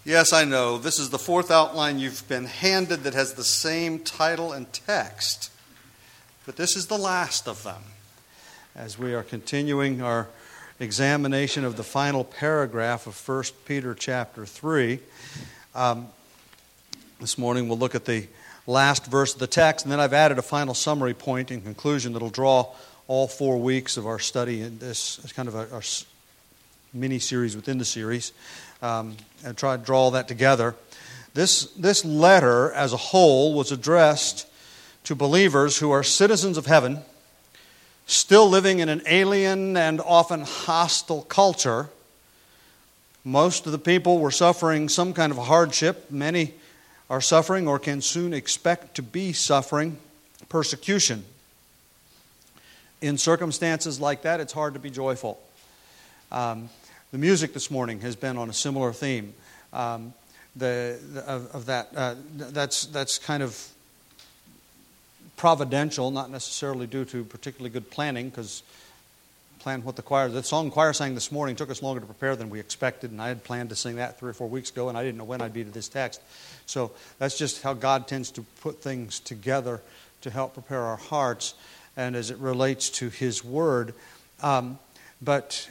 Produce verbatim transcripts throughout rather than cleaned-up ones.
Yes, I know. This is the fourth outline you've been handed that has the same title and text. But this is the last of them. As we are continuing our examination of the final paragraph of First Peter chapter three, um, this morning we'll look at the last verse of the text, and then I've added a final summary point in conclusion that will draw all four weeks of our study in this as kind of a, our mini-series within the series, um, and try to draw all that together. This, this letter as a whole was addressed to believers who are citizens of heaven, still living in an alien and often hostile culture. Most of the people were suffering some kind of hardship. Many are suffering or can soon expect to be suffering persecution. In circumstances like that, it's hard to be joyful. Um, the music this morning has been on a similar theme. Um, the, the of, of that uh, that's that's kind of providential, not necessarily due to particularly good planning, because planned what the choir, the song the choir sang this morning took us longer to prepare than we expected, and I had planned to sing that three or four weeks ago, and I didn't know when I'd be to this text. So that's just how God tends to put things together to help prepare our hearts, and as it relates to His Word. Um, but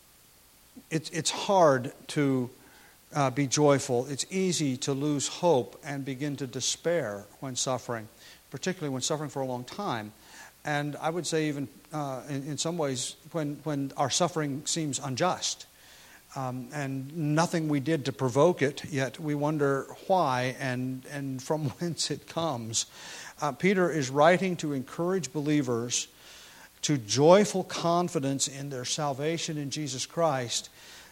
it's it's hard to uh, be joyful. It's easy to lose hope and begin to despair when suffering, particularly when suffering for a long time. And I would say even uh, in, in some ways when, when our suffering seems unjust. Um, and nothing we did to provoke it, yet we wonder why and, and from whence it comes. Uh, Peter is writing to encourage believers to joyful confidence in their salvation in Jesus Christ.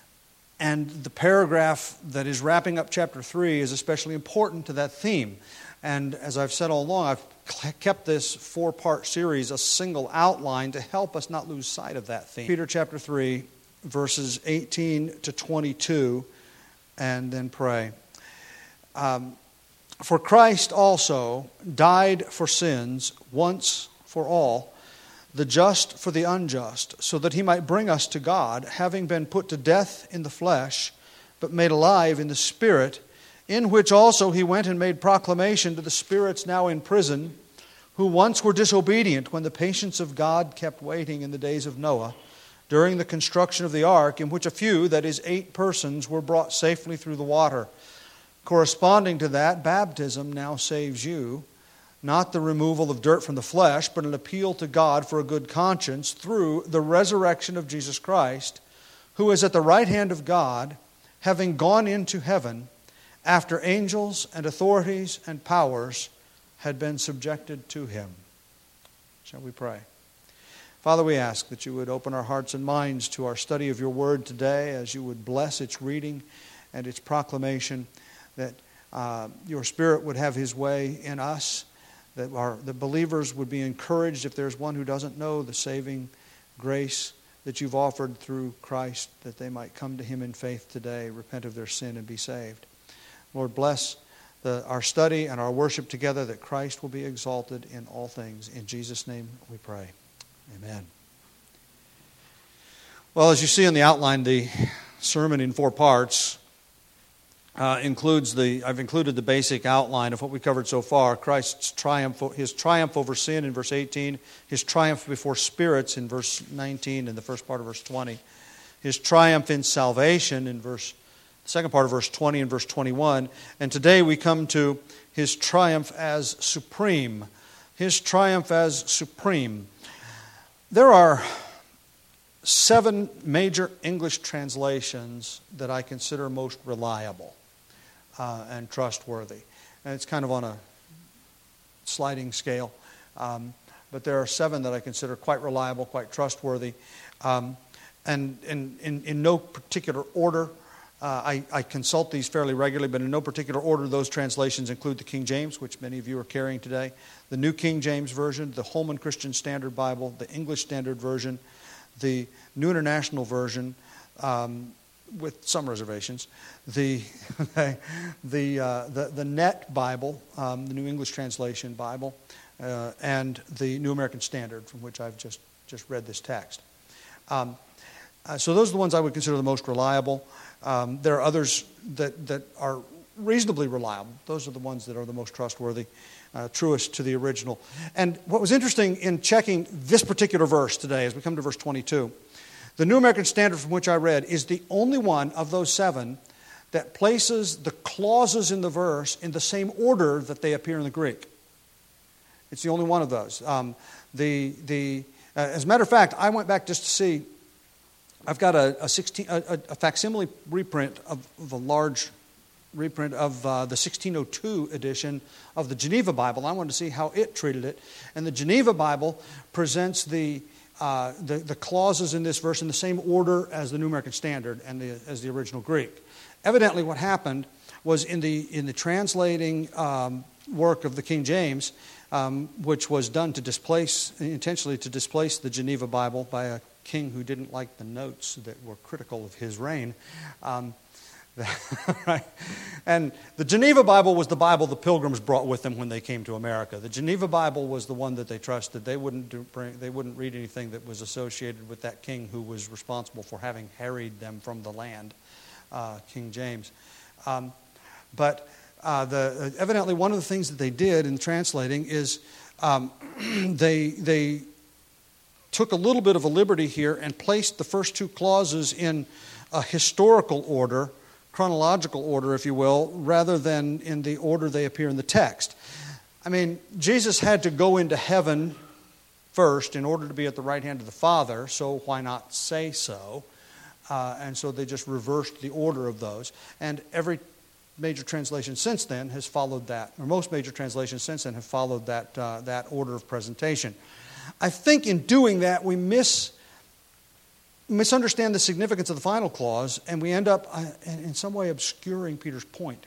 And the paragraph that is wrapping up chapter three is especially important to that theme. And as I've said all along, I've kept this four-part series a single outline to help us not lose sight of that theme. Peter chapter three, verses eighteen to twenty-two, and then pray. Um, For Christ also died for sins once for all, the just for the unjust, so that He might bring us to God, having been put to death in the flesh, but made alive in the Spirit, in which also He went and made proclamation to the spirits now in prison, who once were disobedient when the patience of God kept waiting in the days of Noah, during the construction of the ark, in which a few, that is, eight persons, were brought safely through the water. Corresponding to that, baptism now saves you, not the removal of dirt from the flesh, but an appeal to God for a good conscience through the resurrection of Jesus Christ, who is at the right hand of God, having gone into heaven, after angels and authorities and powers had been subjected to Him. Shall we pray? Father, we ask that You would open our hearts and minds to our study of Your Word today, as You would bless its reading and its proclamation, that uh, Your Spirit would have His way in us, that our, the believers would be encouraged if there's one who doesn't know the saving grace that You've offered through Christ, that they might come to Him in faith today, repent of their sin, and be saved. Lord, bless the, our study and our worship together, that Christ will be exalted in all things. In Jesus' name we pray. Amen. Well, as you see in the outline, the sermon in four parts uh, includes the, I've included the basic outline of what we covered so far. Christ's triumph, His triumph over sin in verse eighteen, His triumph before spirits in verse nineteen and the first part of verse twenty, His triumph in salvation in verse, the second part of verse twenty and verse twenty-one, and today we come to His triumph as supreme. His triumph as supreme. There are seven major English translations that I consider most reliable uh, and trustworthy. And it's kind of on a sliding scale. Um, but there are seven that I consider quite reliable, quite trustworthy. Um, and in, in, in no particular order, uh, I, I consult these fairly regularly, but in no particular order, those translations include the King James, which many of you are carrying today, the New King James Version, the Holman Christian Standard Bible, the English Standard Version, the New International Version, um, with some reservations, the the, uh, the the Net Bible, um, the New English Translation Bible, uh, and the New American Standard, from which I've just, just read this text. Um, uh, so those are the ones I would consider the most reliable. Um, there are others that, that are reasonably reliable. Those are the ones that are the most trustworthy, uh, truest to the original. And what was interesting in checking this particular verse today, as we come to verse twenty-two, the New American Standard from which I read is the only one of those seven that places the clauses in the verse in the same order that they appear in the Greek. It's the only one of those. Um, the the uh, as a matter of fact, I went back just to see. I've got a, a, sixteen, a, a facsimile reprint of, of a large reprint of uh, the sixteen oh two edition of the Geneva Bible. I wanted to see how it treated it, and the Geneva Bible presents the uh, the, the clauses in this verse in the same order as the New American Standard and the, as the original Greek. Evidently, what happened was in the in the translating um, work of the King James, um, which was done to displace intentionally to displace the Geneva Bible by a king who didn't like the notes that were critical of his reign. Um, right? And the Geneva Bible was the Bible the Pilgrims brought with them when they came to America. The Geneva Bible was the one that they trusted. They wouldn't do, bring, they wouldn't read anything that was associated with that king who was responsible for having harried them from the land, uh, King James. Um, but uh, the evidently one of the things that they did in translating is um, they they. took a little bit of a liberty here and placed the first two clauses in a historical order, chronological order, if you will, rather than in the order they appear in the text. I mean, Jesus had to go into heaven first in order to be at the right hand of the Father, so why not say so? Uh, and so they just reversed the order of those. And every major translation since then has followed that, or most major translations since then have followed that uh, that order of presentation. I think in doing that, we miss, misunderstand the significance of the final clause, and we end up uh, in some way obscuring Peter's point.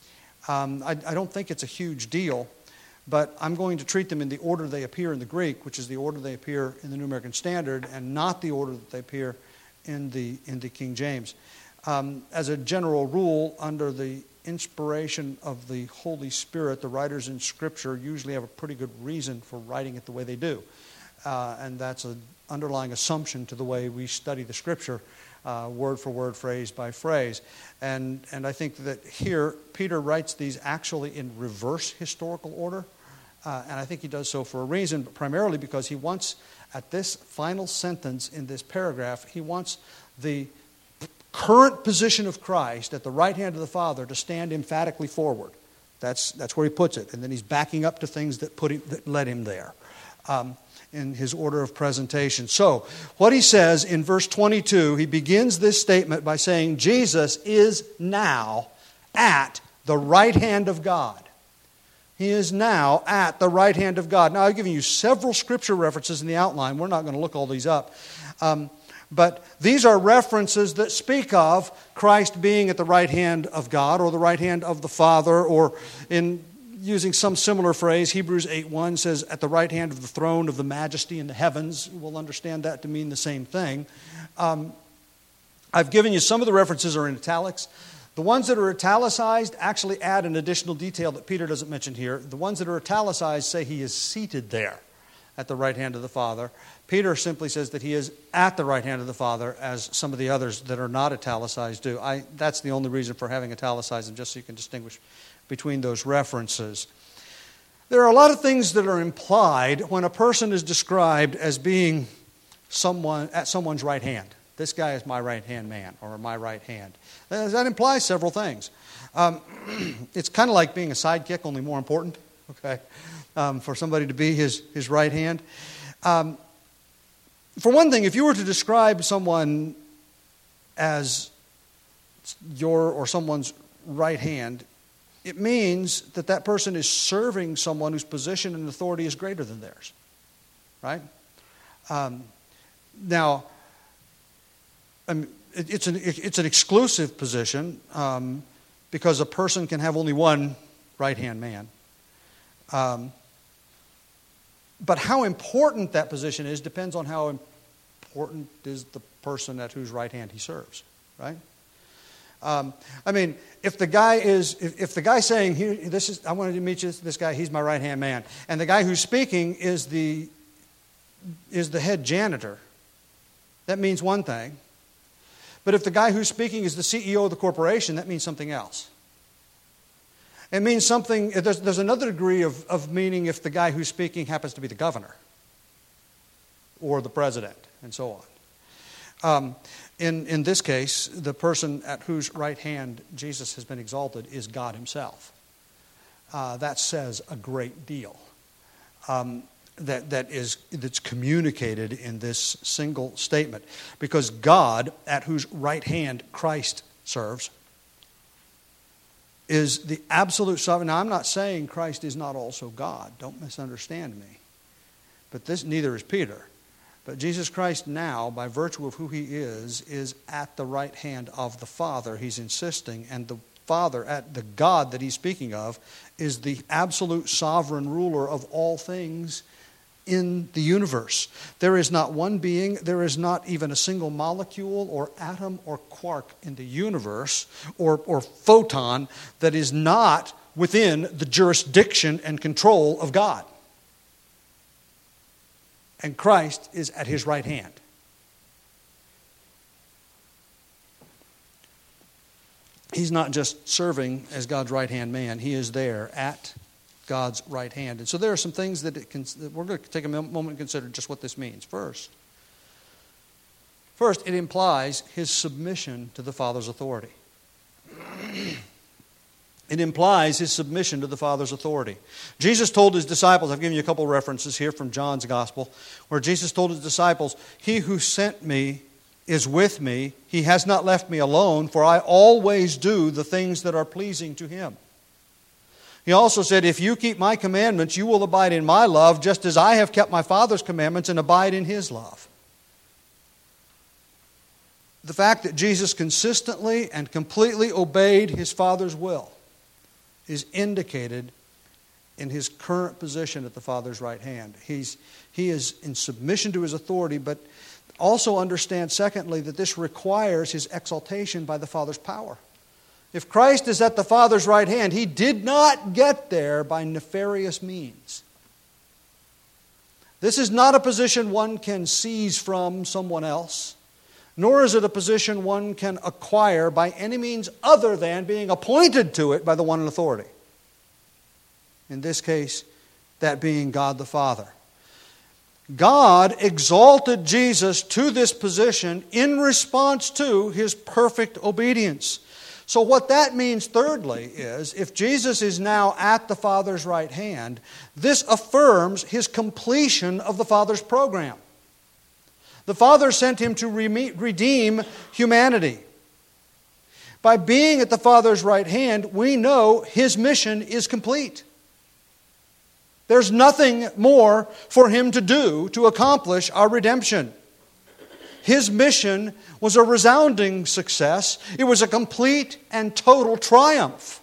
Um, I, I don't think it's a huge deal, but I'm going to treat them in the order they appear in the Greek, which is the order they appear in the New American Standard, and not the order that they appear in the, in the King James. Um, as a general rule, under the inspiration of the Holy Spirit, the writers in Scripture usually have a pretty good reason for writing it the way they do. Uh, and that's an underlying assumption to the way we study the Scripture, uh, word for word, phrase by phrase. And, and I think that here, Peter writes these actually in reverse historical order. Uh, and I think he does so for a reason, but primarily because he wants, at this final sentence in this paragraph, he wants the current position of Christ at the right hand of the Father to stand emphatically forward. That's, that's where he puts it. And then he's backing up to things that, put him, that led him there. Um, in his order of presentation. So, what he says in verse twenty-two, he begins this statement by saying, Jesus is now at the right hand of God. He is now at the right hand of God. Now, I've given you several scripture references in the outline. We're not going to look all these up. Um, but these are references that speak of Christ being at the right hand of God, or the right hand of the Father, or in using some similar phrase, Hebrews eight one says, at the right hand of the throne of the majesty in the heavens. We'll understand that to mean the same thing. Um, I've given you some of the references are in italics. The ones that are italicized actually add an additional detail that Peter doesn't mention here. The ones that are italicized say he is seated there at the right hand of the Father. Peter simply says that he is at the right hand of the Father, as some of the others that are not italicized do. I, that's the only reason for having italicized them, just so you can distinguish between those references. There are a lot of things that are implied when a person is described as being someone at someone's right hand. This guy is my right-hand man, or my right hand. That implies several things. Um, it's kind of like being a sidekick, only more important, okay, um, for somebody to be his, his right hand. Um, for one thing, if you were to describe someone as your or someone's right hand, it means that that person is serving someone whose position and authority is greater than theirs, right? Um, now, um, it, it's an it's an exclusive position um, because a person can have only one right-hand man. Um, but how important that position is depends on how important is the person at whose right hand he serves, right? Um, I mean, if the guy is, if, if the guy saying, "Here, this is, I wanted to meet you, this guy, he's my right hand man," and the guy who's speaking is the is the head janitor, that means one thing. But if the guy who's speaking is the C E O of the corporation, that means something else. It means something, there's, there's another degree of, of meaning if the guy who's speaking happens to be the governor or the president and so on. Um, in, in this case, the person at whose right hand Jesus has been exalted is God himself. Uh, that says a great deal. Um, that, that is, that's communicated in this single statement. Because God, at whose right hand Christ serves, is the absolute sovereign. Now, I'm not saying Christ is not also God. Don't misunderstand me. But this, neither is Peter. But Jesus Christ now, by virtue of who he is, is at the right hand of the Father. He's insisting, and the Father, at the God that he's speaking of, is the absolute sovereign ruler of all things in the universe. There is not one being, there is not even a single molecule or atom or quark in the universe or, or photon that is not within the jurisdiction and control of God. And Christ is at his right hand. He's not just serving as God's right-hand man. He is there at God's right hand. And so there are some things that, it can, that we're going to take a moment and consider just what this means. First, first, it implies his submission to the Father's authority. It implies his submission to the Father's authority. Jesus told his disciples, I've given you a couple of references here from John's Gospel, where Jesus told his disciples, "He who sent me is with me. He has not left me alone, for I always do the things that are pleasing to him." He also said, "If you keep my commandments, you will abide in my love, just as I have kept my Father's commandments and abide in his love." The fact that Jesus consistently and completely obeyed his Father's will is indicated in his current position at the Father's right hand. He's, he is in submission to his authority, but also understand, secondly, that this requires his exaltation by the Father's power. If Christ is at the Father's right hand, he did not get there by nefarious means. This is not a position one can seize from someone else, nor is it a position one can acquire by any means other than being appointed to it by the one in authority. In this case, that being God the Father. God exalted Jesus to this position in response to his perfect obedience. So what that means, thirdly, is if Jesus is now at the Father's right hand, this affirms his completion of the Father's program. The Father sent him to redeem humanity. By being at the Father's right hand, we know his mission is complete. There's nothing more for him to do to accomplish our redemption. His mission was a resounding success. It was a complete and total triumph.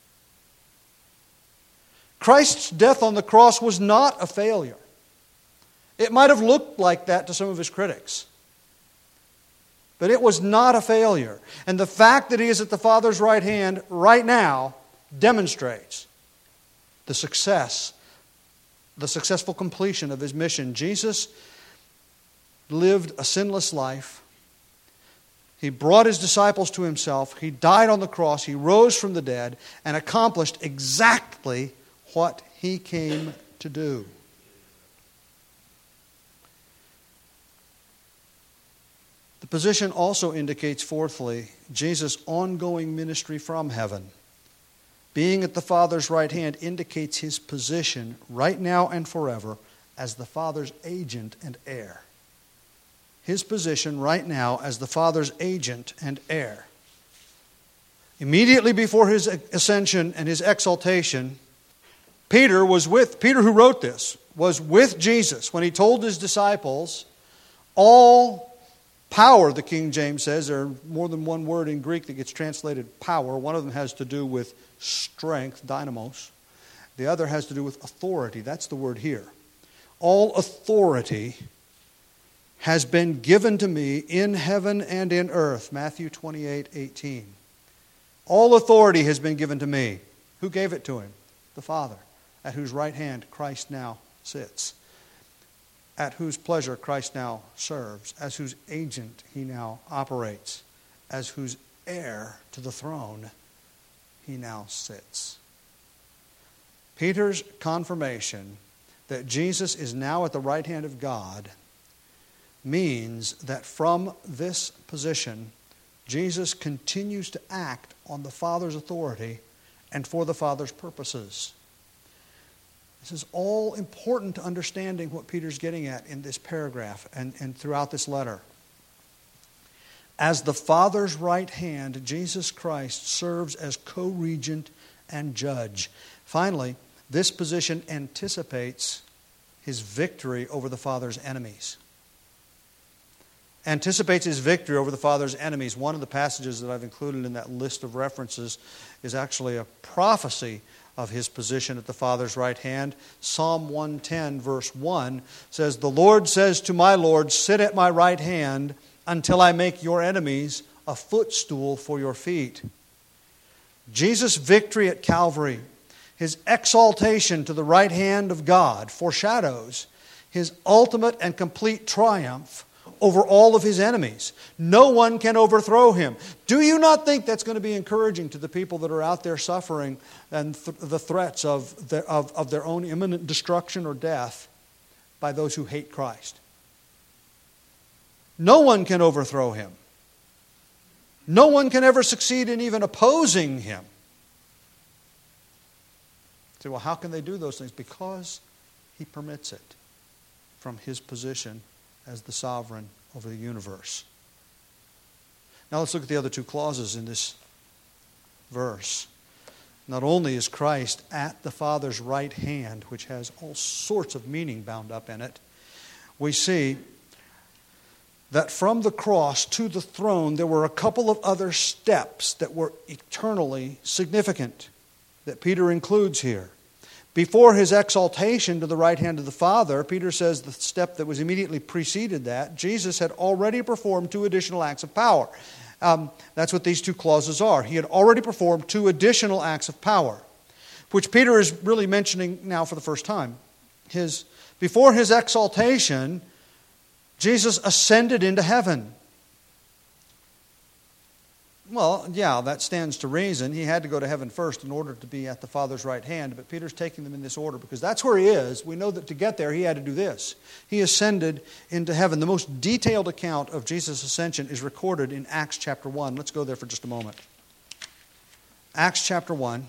Christ's death on the cross was not a failure. It might have looked like that to some of his critics. But it was not a failure. And the fact that he is at the Father's right hand right now demonstrates the success, the successful completion of his mission. Jesus lived a sinless life. He brought his disciples to himself. He died on the cross. He rose from the dead and accomplished exactly what he came to do. The position also indicates, fourthly, Jesus' ongoing ministry from heaven. Being at the Father's right hand indicates his position right now and forever as the Father's agent and heir. His position right now as the Father's agent and heir. Immediately before his ascension and his exaltation, Peter was with, Peter who wrote this, was with Jesus when he told his disciples, all power, the King James says, there are more than one word in Greek that gets translated power. One of them has to do with strength, dynamos. The other has to do with authority. That's the word here. All authority has been given to me in heaven and in earth. Matthew twenty-eight eighteen. All authority has been given to me. Who gave it to him? The Father, at whose right hand Christ now sits, at whose pleasure Christ now serves, as whose agent he now operates. as whose heir to the throne he now sits. Peter's confirmation that Jesus is now at the right hand of God means that from this position, Jesus continues to act on the Father's authority and for the Father's purposes. This is all important to understanding what Peter's getting at in this paragraph and, and throughout this letter. As the Father's right hand, Jesus Christ serves as co-regent and judge. Finally, this position anticipates his victory over the Father's enemies. Anticipates his victory over the Father's enemies. One of the passages that I've included in that list of references is actually a prophecy of his position at the Father's right hand. Psalm one ten, verse one says, "The Lord says to my Lord, sit at my right hand until I make your enemies a footstool for your feet." Jesus' victory at Calvary, his exaltation to the right hand of God, foreshadows his ultimate and complete triumph over all of his enemies. No one can overthrow him. Do you not think that's going to be encouraging to the people that are out there suffering and th- the threats of, the, of, of their own imminent destruction or death by those who hate Christ? No one can overthrow him. No one can ever succeed in even opposing him. You say, well, how can they do those things? Because he permits it from his position as the sovereign over the universe. Now let's look at the other two clauses in this verse. Not only is Christ at the Father's right hand, which has all sorts of meaning bound up in it, we see that from the cross to the throne there were a couple of other steps that were eternally significant that Peter includes here. Before his exaltation to the right hand of the Father, Peter says the step that was immediately preceded that, Jesus had already performed two additional acts of power. Um, that's what these two clauses are. He had already performed two additional acts of power, which Peter is really mentioning now for the first time. His, before his exaltation, Jesus ascended into heaven. Well, yeah, that stands to reason. He had to go to heaven first in order to be at the Father's right hand, but Peter's taking them in this order because that's where he is. We know that to get there, he had to do this. He ascended into heaven. The most detailed account of Jesus' ascension is recorded in Acts chapter one. Let's go there for just a moment. Acts chapter one.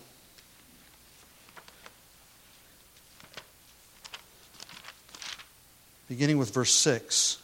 Beginning with verse six.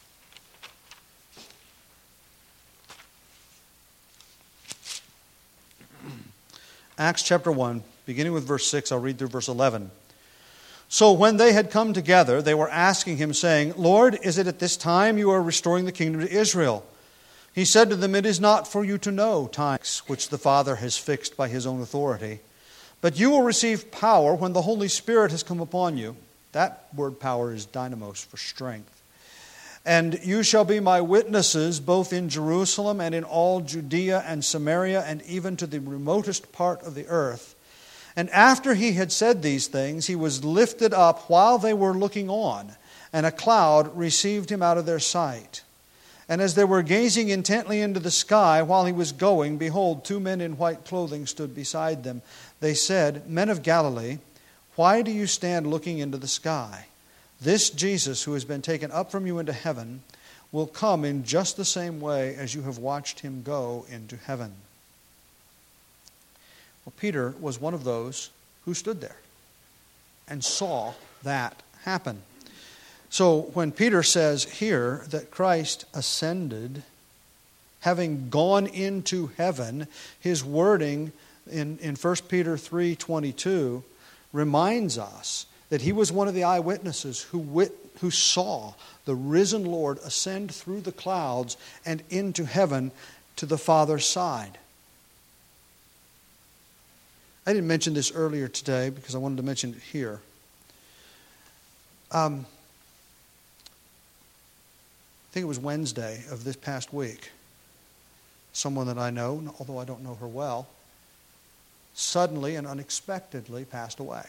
Acts chapter one, beginning with verse six, I'll read through verse eleven. "So when they had come together, they were asking him, saying, 'Lord, is it at this time you are restoring the kingdom to Israel?' He said to them, 'It is not for you to know times which the Father has fixed by his own authority, but you will receive power when the Holy Spirit has come upon you.'" That word power is dynamos, for strength. "And you shall be my witnesses both in Jerusalem and in all Judea and Samaria and even to the remotest part of the earth." And after he had said these things, he was lifted up while they were looking on, and a cloud received him out of their sight. And as they were gazing intently into the sky while he was going, behold, two men in white clothing stood beside them. They said, "Men of Galilee, why do you stand looking into the sky? This Jesus who has been taken up from you into heaven will come in just the same way as you have watched him go into heaven." Well, Peter was one of those who stood there and saw that happen. So when Peter says here that Christ ascended, having gone into heaven, his wording in, in First Peter three twenty-two reminds us that he was one of the eyewitnesses who wit, who saw the risen Lord ascend through the clouds and into heaven to the Father's side. I didn't mention this earlier today because I wanted to mention it here. Um, I think it was Wednesday of this past week. Someone that I know, although I don't know her well, suddenly and unexpectedly passed away.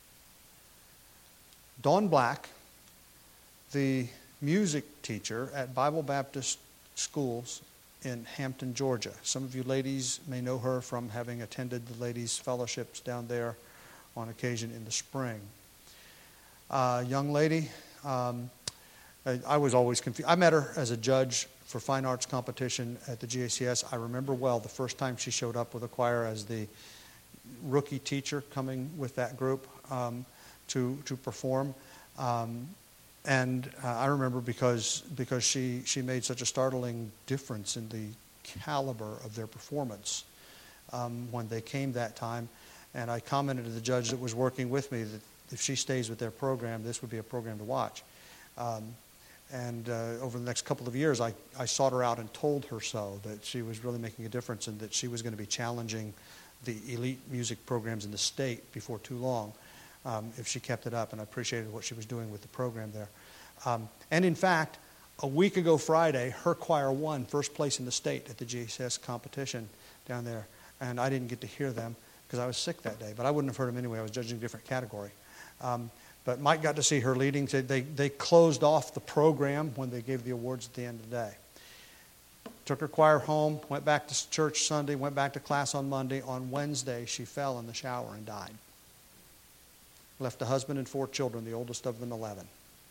Dawn Black, the music teacher at Bible Baptist schools in Hampton, Georgia. Some of you ladies may know her from having attended the ladies' fellowships down there on occasion in the spring. Uh, young lady, um, I, I was always confused. I met her as a judge for fine arts competition at the G A C S. I remember well the first time she showed up with a choir as the rookie teacher coming with that group um, to to perform. Um, and uh, I remember because because she, she made such a startling difference in the caliber of their performance um, when they came that time. And I commented to the judge that was working with me that if she stays with their program, this would be a program to watch. Um, and uh, over the next couple of years, I, I sought her out and told her so, that she was really making a difference and that she was going to be challenging the elite music programs in the state before too long um, if she kept it up. And I appreciated what she was doing with the program there. Um, and in fact, a week ago Friday, her choir won first place in the state at the G A C S competition down there. And I didn't get to hear them because I was sick that day. But I wouldn't have heard them anyway. I was judging a different category. Um, but Mike got to see her leading. They, they, they closed off the program when they gave the awards at the end of the day. Took her choir home, went back to church Sunday, went back to class on Monday. On Wednesday, she fell in the shower and died. Left a husband and four children, the oldest of them eleven.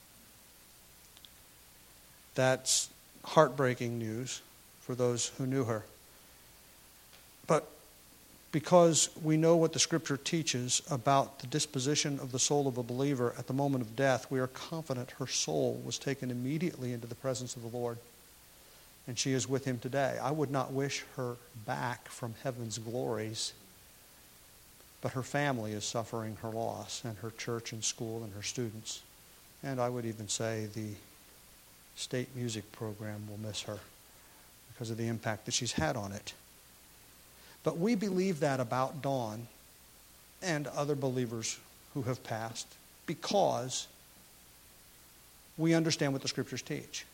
That's heartbreaking news for those who knew her. But because we know what the Scripture teaches about the disposition of the soul of a believer at the moment of death, we are confident her soul was taken immediately into the presence of the Lord, and she is with Him today. I would not wish her back from heaven's glories, but her family is suffering her loss, and her church and school and her students. And I would even say the state music program will miss her because of the impact that she's had on it. But we believe that about Dawn and other believers who have passed because we understand what the Scriptures teach.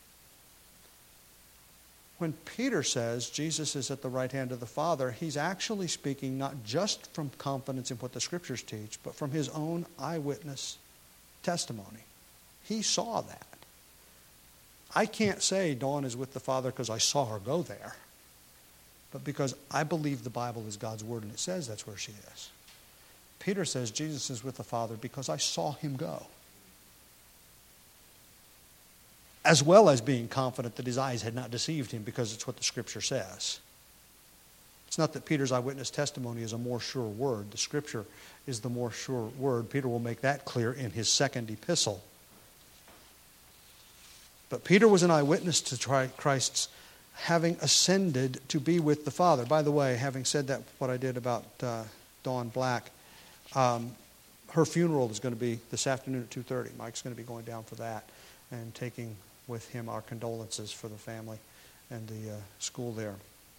When Peter says Jesus is at the right hand of the Father, he's actually speaking not just from confidence in what the Scriptures teach, but from his own eyewitness testimony. He saw that. I can't say Dawn is with the Father because I saw her go there, but because I believe the Bible is God's Word and it says that's where she is. Peter says Jesus is with the Father because I saw him go. As well as being confident that his eyes had not deceived him because it's what the Scripture says. It's not that Peter's eyewitness testimony is a more sure word. The Scripture is the more sure word. Peter will make that clear in his second epistle. But Peter was an eyewitness to Christ's having ascended to be with the Father. By the way, having said that, what I did about uh, Dawn Black, um, her funeral is going to be this afternoon at two thirty. Mike's going to be going down for that and taking with him our condolences for the family and the uh, school there.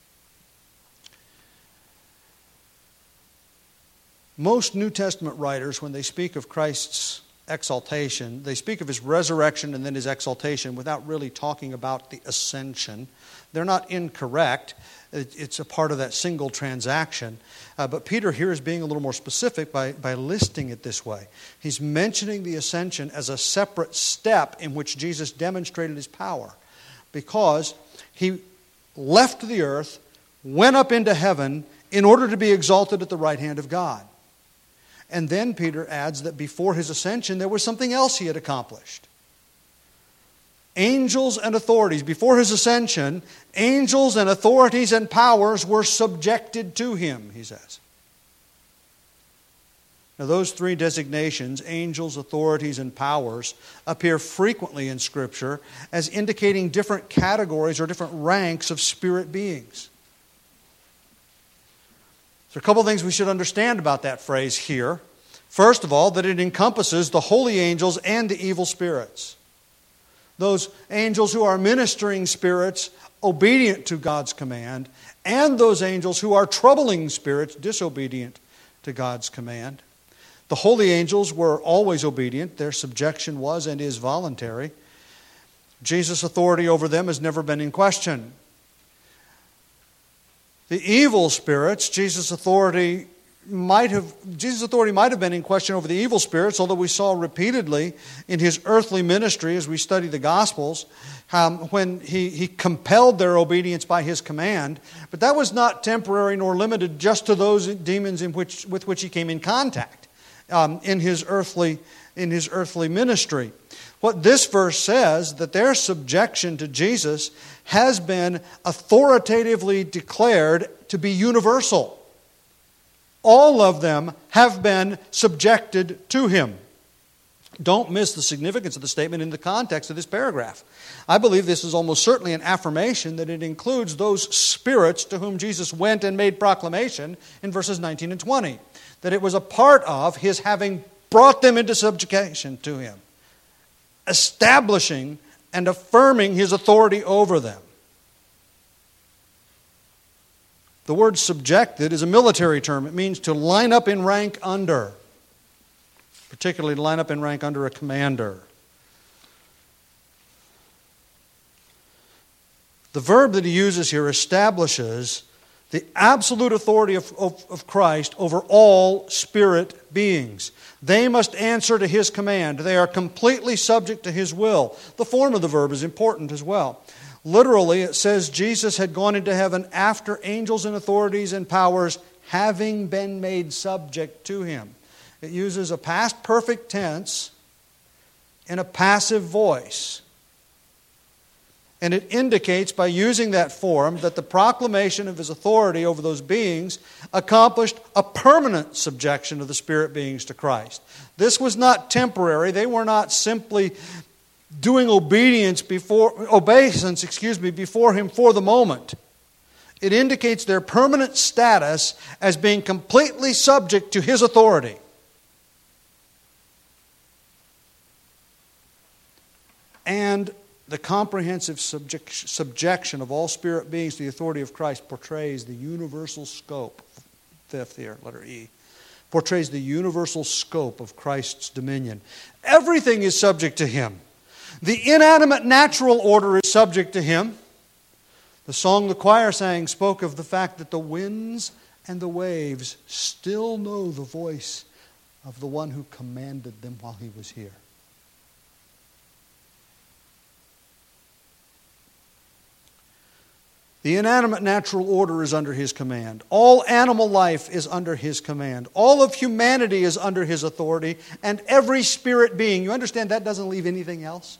Most New Testament writers, when they speak of Christ's exaltation, they speak of his resurrection and then his exaltation without really talking about the ascension. They're not incorrect. It's a part of that single transaction. Uh, but Peter here is being a little more specific by, by listing it this way. He's mentioning the ascension as a separate step in which Jesus demonstrated his power, because he left the earth, went up into heaven in order to be exalted at the right hand of God. And then Peter adds that before his ascension, there was something else he had accomplished. Angels and authorities, before his ascension, angels and authorities and powers were subjected to him, he says. Now those three designations, angels, authorities, and powers, appear frequently in Scripture as indicating different categories or different ranks of spirit beings. So a couple of things we should understand about that phrase here. First of all, that it encompasses the holy angels and the evil spirits. Those angels who are ministering spirits obedient to God's command, and those angels who are troubling spirits disobedient to God's command. The holy angels were always obedient. Their subjection was and is voluntary. Jesus' authority over them has never been in question. The evil spirits, Jesus' authority might have, Jesus' authority might have been in question over the evil spirits, although we saw repeatedly in his earthly ministry as we study the Gospels, um, when he, he compelled their obedience by his command. But that was not temporary nor limited just to those demons in which, with which he came in contact um, in his earthly, in his earthly ministry. What this verse says, that their subjection to Jesus has been authoritatively declared to be universal. All of them have been subjected to him. Don't miss the significance of the statement in the context of this paragraph. I believe this is almost certainly an affirmation that it includes those spirits to whom Jesus went and made proclamation in verses nineteen and twenty. That it was a part of his having brought them into subjugation to him, establishing and affirming his authority over them. The word subjected is a military term. It means to line up in rank under, particularly to line up in rank under a commander. The verb that he uses here establishes the absolute authority of, of, of Christ over all spirit beings. They must answer to his command. They are completely subject to his will. The form of the verb is important as well. Literally, it says Jesus had gone into heaven after angels and authorities and powers having been made subject to him. It uses a past perfect tense in a passive voice. And it indicates by using that form that the proclamation of his authority over those beings accomplished a permanent subjection of the spirit beings to Christ. This was not temporary. They were not simply doing obedience before obeisance, excuse me, before him for the moment. It indicates their permanent status as being completely subject to his authority. And the comprehensive subject, subjection of all spirit beings to the authority of Christ portrays the universal scope, fifth here, letter E, portrays the universal scope of Christ's dominion. Everything is subject to him. The inanimate natural order is subject to him. The song the choir sang spoke of the fact that the winds and the waves still know the voice of the one who commanded them while he was here. The inanimate natural order is under his command. All animal life is under his command. All of humanity is under his authority, and every spirit being. You understand that doesn't leave anything else?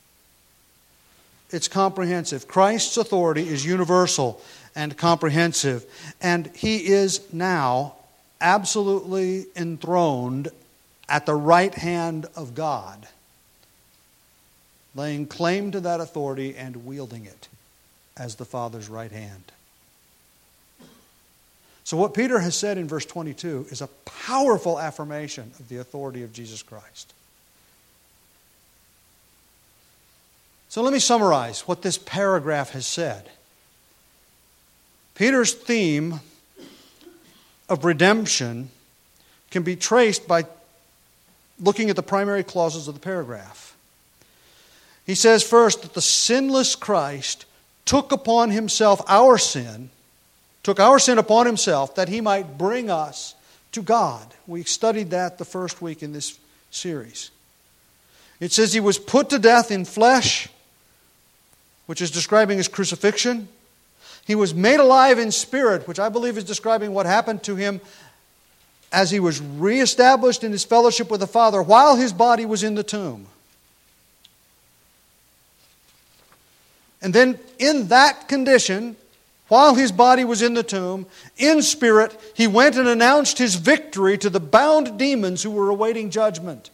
It's comprehensive. Christ's authority is universal and comprehensive, and he is now absolutely enthroned at the right hand of God, laying claim to that authority and wielding it as the Father's right hand. So what Peter has said in verse twenty-two is a powerful affirmation of the authority of Jesus Christ. So let me summarize what this paragraph has said. Peter's theme of redemption can be traced by looking at the primary clauses of the paragraph. He says first that the sinless Christ took upon himself our sin, took our sin upon himself that he might bring us to God. We studied that the first week in this series. It says he was put to death in flesh, which is describing his crucifixion. He was made alive in spirit, which I believe is describing what happened to him as he was reestablished in his fellowship with the Father while his body was in the tomb. And then in that condition, while his body was in the tomb, in spirit, he went and announced his victory to the bound demons who were awaiting judgment.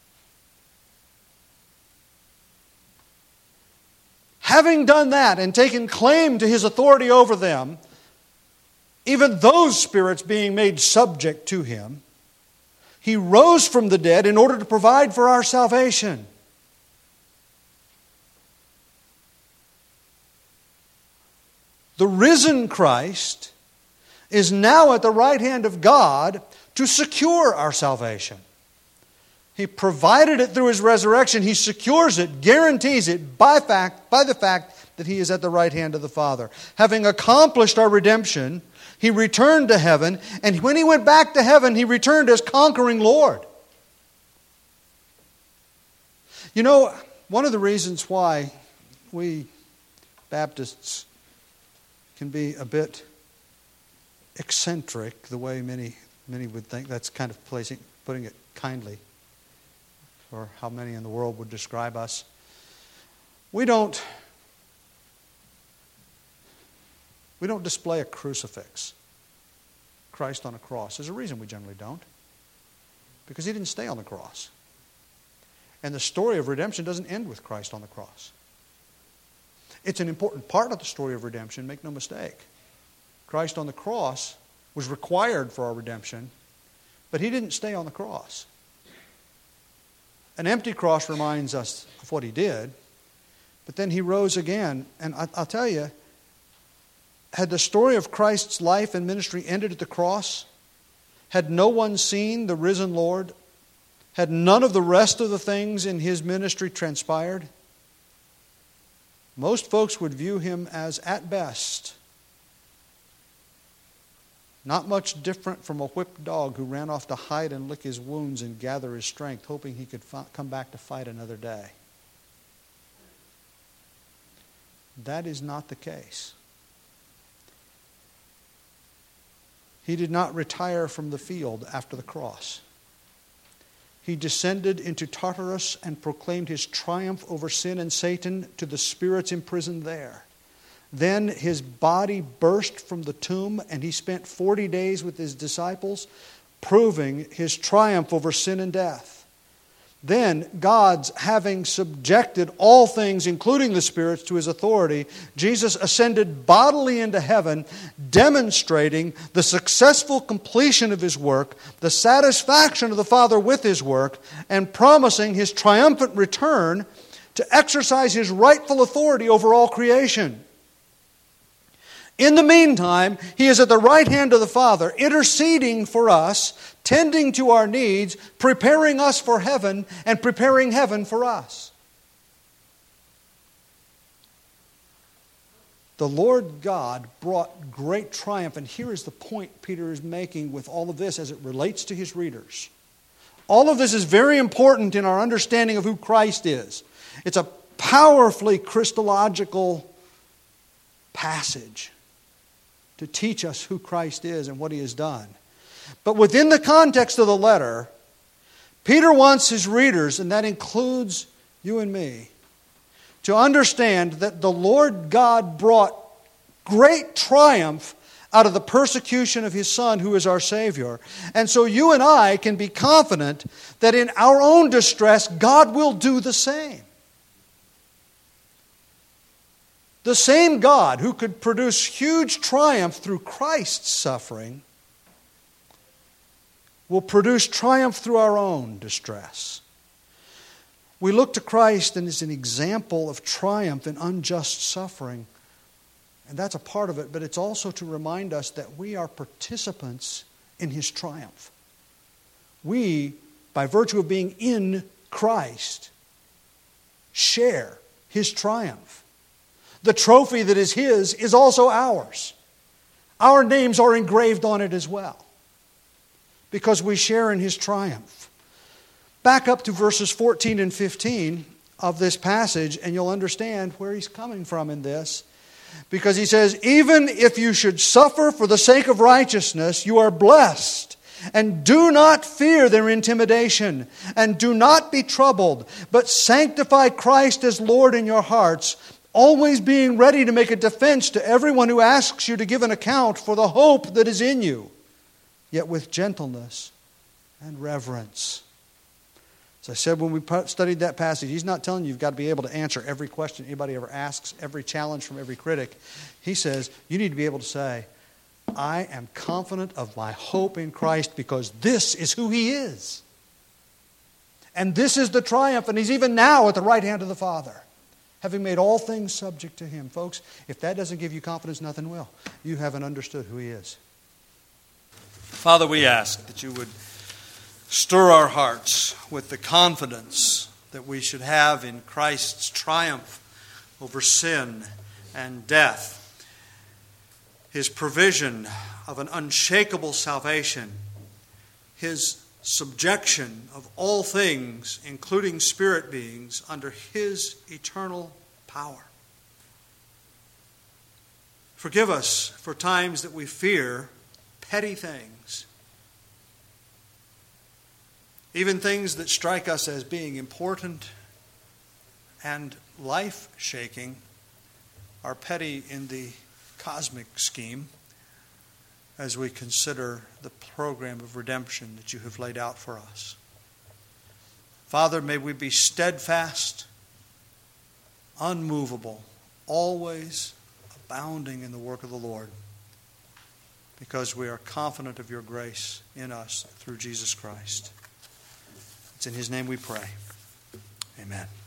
Having done that and taken claim to his authority over them, even those spirits being made subject to him, he rose from the dead in order to provide for our salvation. The risen Christ is now at the right hand of God to secure our salvation. He provided it through his resurrection. He secures it, guarantees it by fact, by the fact that he is at the right hand of the Father. Having accomplished our redemption, He returned to heaven, and when he went back to heaven, he returned as conquering Lord. You know, one of the reasons why we Baptists can be a bit eccentric, the way many many would think, that's kind of placing, putting it kindly, or how many in the world would describe us. We don't we don't display a crucifix, Christ on a cross. There's a reason we generally don't. Because he didn't stay on the cross. And the story of redemption doesn't end with Christ on the cross. It's an important part of the story of redemption, make no mistake. Christ on the cross was required for our redemption, but he didn't stay on the cross. An empty cross reminds us of what he did, but then he rose again. And I, I'll tell you, had the story of Christ's life and ministry ended at the cross, had no one seen the risen Lord, had none of the rest of the things in his ministry transpired, most folks would view him as, at best, not much different from a whipped dog who ran off to hide and lick his wounds and gather his strength, hoping he could fi- come back to fight another day. That is not the case. He did not retire from the field after the cross. He descended into Tartarus and proclaimed his triumph over sin and Satan to the spirits imprisoned there. Then his body burst from the tomb, and he spent forty days with his disciples, proving his triumph over sin and death. Then, God's having subjected all things, including the spirits, to his authority, Jesus ascended bodily into heaven, demonstrating the successful completion of his work, the satisfaction of the Father with his work, and promising his triumphant return to exercise his rightful authority over all creation. In the meantime, he is at the right hand of the Father, interceding for us, tending to our needs, preparing us for heaven, and preparing heaven for us. The Lord God brought great triumph, and here is the point Peter is making with all of this as it relates to his readers. All of this is very important in our understanding of who Christ is. It's a powerfully Christological passage to teach us who Christ is and what he has done. But within the context of the letter, Peter wants his readers, and that includes you and me, to understand that the Lord God brought great triumph out of the persecution of his Son, who is our Savior. And so you and I can be confident that in our own distress, God will do the same. The same God who could produce huge triumph through Christ's suffering will produce triumph through our own distress. We look to Christ and as an example of triumph in unjust suffering. And that's a part of it, but it's also to remind us that we are participants in his triumph. We, by virtue of being in Christ, share his triumph. The trophy that is his is also ours. Our names are engraved on it as well, because we share in his triumph. Back up to verses fourteen and fifteen of this passage, and you'll understand where he's coming from in this. Because he says, even if you should suffer for the sake of righteousness, you are blessed. And do not fear their intimidation, and do not be troubled, but sanctify Christ as Lord in your hearts, always being ready to make a defense to everyone who asks you to give an account for the hope that is in you, yet with gentleness and reverence. As I said when we studied that passage, he's not telling you you've got to be able to answer every question anybody ever asks, every challenge from every critic. He says you need to be able to say, I am confident of my hope in Christ because this is who he is. And this is the triumph, and he's even now at the right hand of the Father, having made all things subject to him. Folks, if that doesn't give you confidence, nothing will. You haven't understood who he is. Father, we ask that you would stir our hearts with the confidence that we should have in Christ's triumph over sin and death. His provision of an unshakable salvation, His subjection of all things, including spirit beings, under His eternal power. Forgive us for times that we fear petty things, even things that strike us as being important and life-shaking are petty in the cosmic scheme as we consider the program of redemption that you have laid out for us. Father, may we be steadfast, unmovable, always abounding in the work of the Lord, because we are confident of your grace in us through Jesus Christ. It's in His name we pray. Amen.